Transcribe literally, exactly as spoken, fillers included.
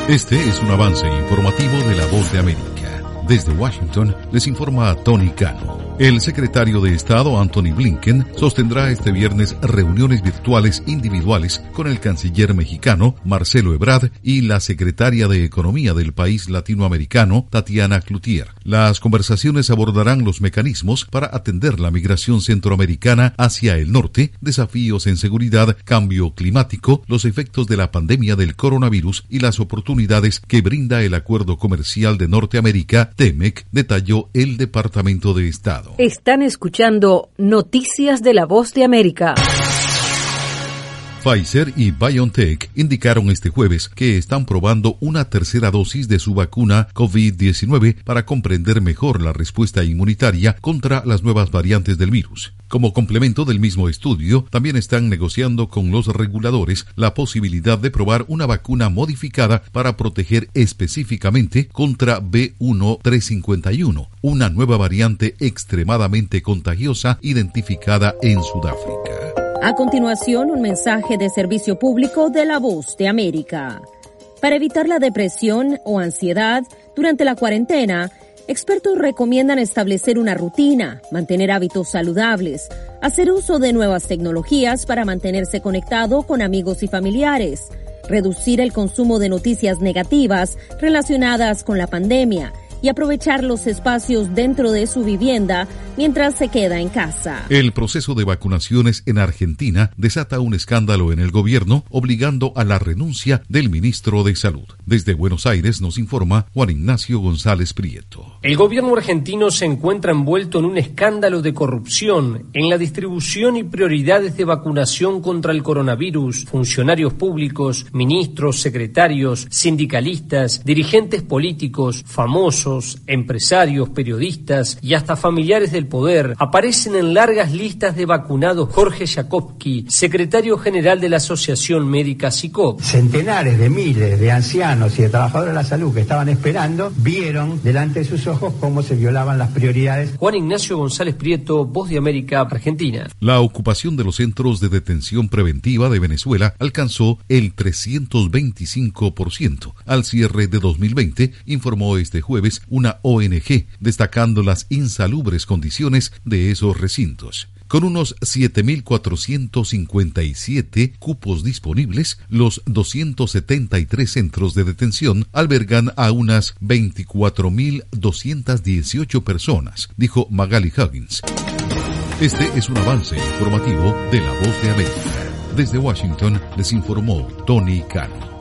Este es un avance informativo de La Voz de América. Desde Washington les informa Tony Cano. El secretario de Estado Antony Blinken sostendrá este viernes reuniones virtuales individuales con el canciller mexicano Marcelo Ebrard y la secretaria de Economía del país latinoamericano Tatiana Cloutier. Las conversaciones abordarán los mecanismos para atender la migración centroamericana hacia el norte, desafíos en seguridad, cambio climático, los efectos de la pandemia del coronavirus y las oportunidades que brinda el Acuerdo Comercial de Norteamérica, TEMEC, detalló el Departamento de Estado. Están escuchando Noticias de La Voz de América. Pfizer y BioNTech indicaron este jueves que están probando una tercera dosis de su vacuna COVID diecinueve para comprender mejor la respuesta inmunitaria contra las nuevas variantes del virus. Como complemento del mismo estudio, también están negociando con los reguladores la posibilidad de probar una vacuna modificada para proteger específicamente contra B uno tres cincuenta y uno, una nueva variante extremadamente contagiosa identificada en Sudáfrica. A continuación, un mensaje de servicio público de La Voz de América. Para evitar la depresión o ansiedad durante la cuarentena, expertos recomiendan establecer una rutina, mantener hábitos saludables, hacer uso de nuevas tecnologías para mantenerse conectado con amigos y familiares, reducir el consumo de noticias negativas relacionadas con la pandemia y aprovechar los espacios dentro de su vivienda mientras se queda en casa. El proceso de vacunaciones en Argentina desata un escándalo en el gobierno, obligando a la renuncia del ministro de Salud. Desde Buenos Aires nos informa Juan Ignacio González Prieto. El gobierno argentino se encuentra envuelto en un escándalo de corrupción en la distribución y prioridades de vacunación contra el coronavirus. Funcionarios públicos, ministros, secretarios, sindicalistas, dirigentes políticos, famosos, empresarios, periodistas y hasta familiares del poder aparecen en largas listas de vacunados. Jorge Jakobski, secretario general de la Asociación Médica SICOP. Centenares de miles de ancianos y de trabajadores de la salud que estaban esperando vieron delante de sus ojos cómo se violaban las prioridades. Juan Ignacio González Prieto, Voz de América, Argentina. La ocupación de los centros de detención preventiva de Venezuela alcanzó el trescientos veinticinco por ciento al cierre de dos mil veinte, informó este jueves una O N G, destacando las insalubres condiciones de esos recintos. Con unos siete mil cuatrocientos cincuenta y siete cupos disponibles, los doscientos setenta y tres centros de detención albergan a unas veinticuatro mil doscientas dieciocho personas, dijo Magali Huggins. Este es un avance informativo de La Voz de América. Desde Washington les informó Tony Cano.